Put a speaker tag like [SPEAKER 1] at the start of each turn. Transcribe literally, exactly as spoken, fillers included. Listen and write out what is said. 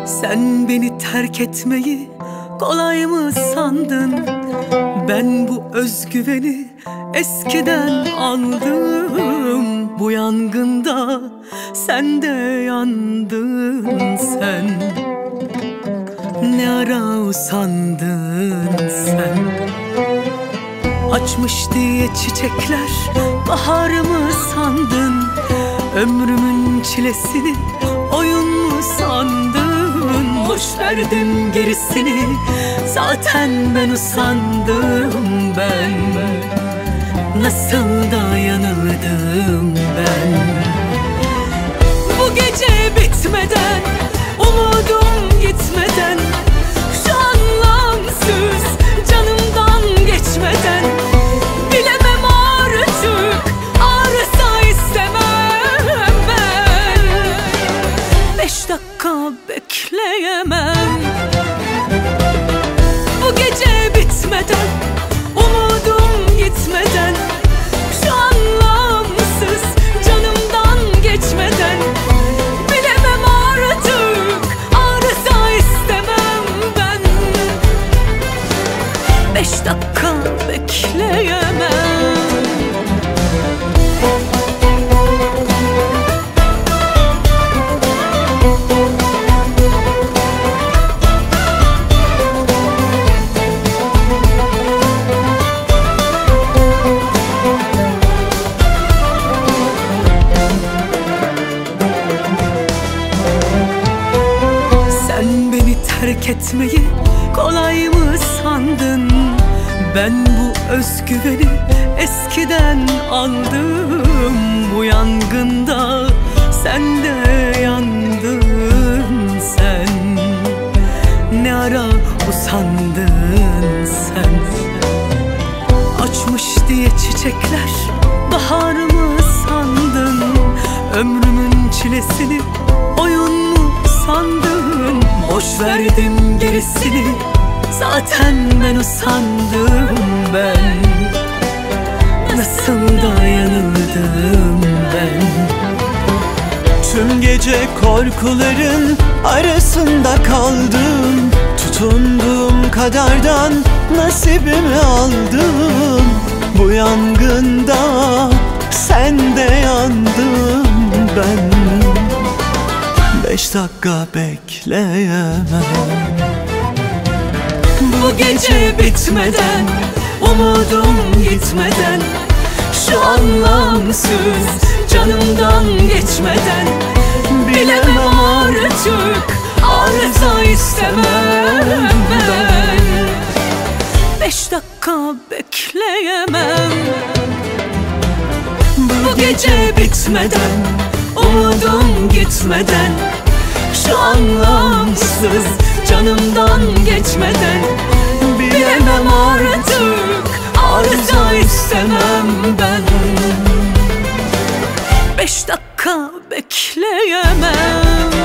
[SPEAKER 1] Sen beni terk etmeyi kolay mı sandın? Ben bu özgüveni eskiden aldım. Bu yangında sen de yandın sen. Ne ara usandın sen? Açmış diye çiçekler bahar mı sandın? Ömrümün çilesini oyun mu sandın? Boş verdim gerisini, zaten ben usandım ben. Nasıl da yanıldım ben. Bu gece bitmeden, umudum gitmeden, şu anlamsız canımdan geçmeden, bilemem artık, ağrısa istemem ben. Beş dakika bekleyemem. Bu gece bitmeden, umudum gitmeden, şu anlamsız canımdan geçmeden, bilemem artık, ağrısa istemem ben. Beş dakika bekleyemem. Terk etmeyi kolay mı sandın? Ben bu özgüveni eskiden aldım. Bu yangında sen de yandın sen. Ne ara usandın sen? Açmış diye çiçekler bahar mı sandın? Ömrümün çilesini oyun mu sandın? Boş verdim gerisini, zaten ben usandım ben. Nasıl da yanıldım ben.
[SPEAKER 2] Tüm gece korkuların arasında kaldım. Tutunduğum kadardan nasibimi aldım. Bu yangında sen de yandın ben. Beş dakika bekleyemem.
[SPEAKER 1] Bu gece bitmeden, umudum gitmeden, şu anlamsız canımdan geçmeden, bilemem artık, ağrısa istemem ben. Beş dakika bekleyemem. Bu gece bitmeden, umudum gitmeden, şu anlamsız canımdan geçmeden, bilemem artık, ağrısa istemem ben. Beş dakika bekleyemem.